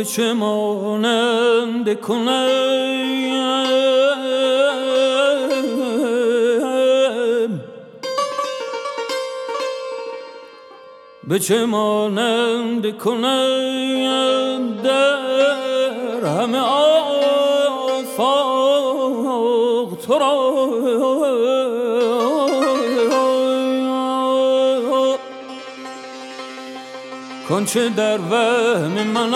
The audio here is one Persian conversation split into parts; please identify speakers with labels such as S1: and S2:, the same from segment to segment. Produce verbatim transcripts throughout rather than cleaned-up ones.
S1: به چه مانند کنم، به چه مانند کنم در همه آفاق تو را. کنچه در وهم من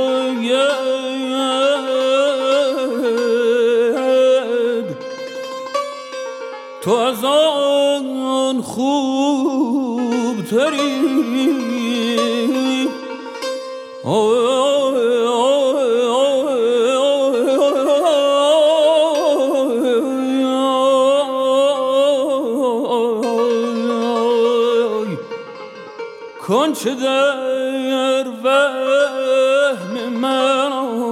S1: آید تو از آن خوب تری. کنچه در وهم من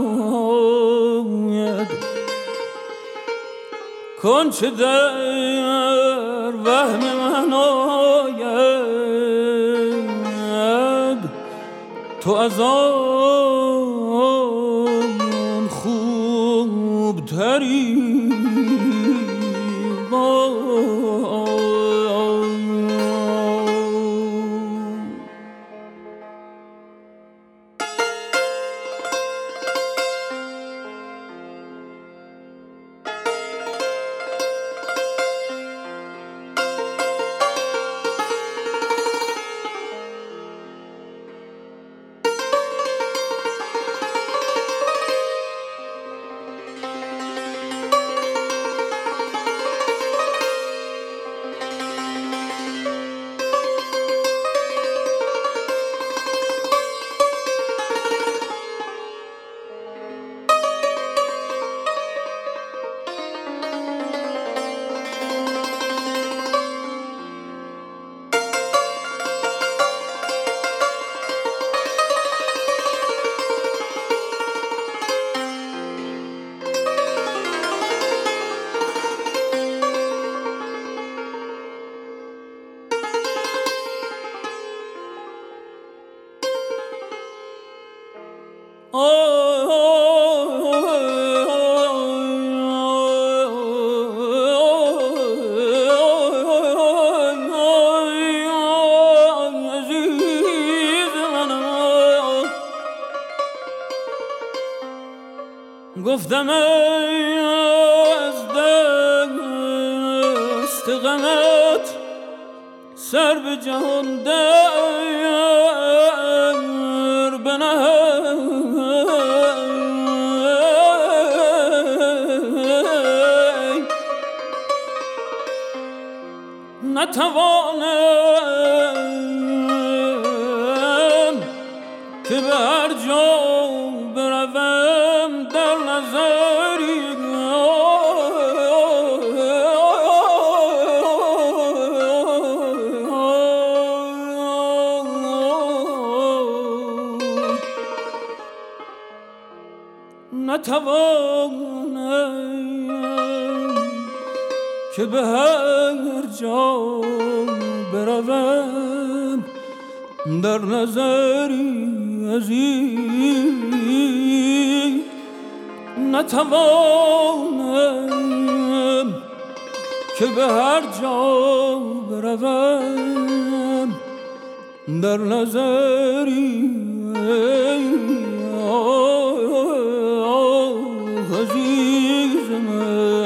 S1: آید، کنچه در وهم من آید تو از آن خوب تری. گفتم از دست غمت سر به جهان در بنهم، نتوانم که به هر جا بروم در نظری نتوانم که به هر جا بروم در نظری عزیز. نتوانم که به هر جا بروم در نظری عزیز من.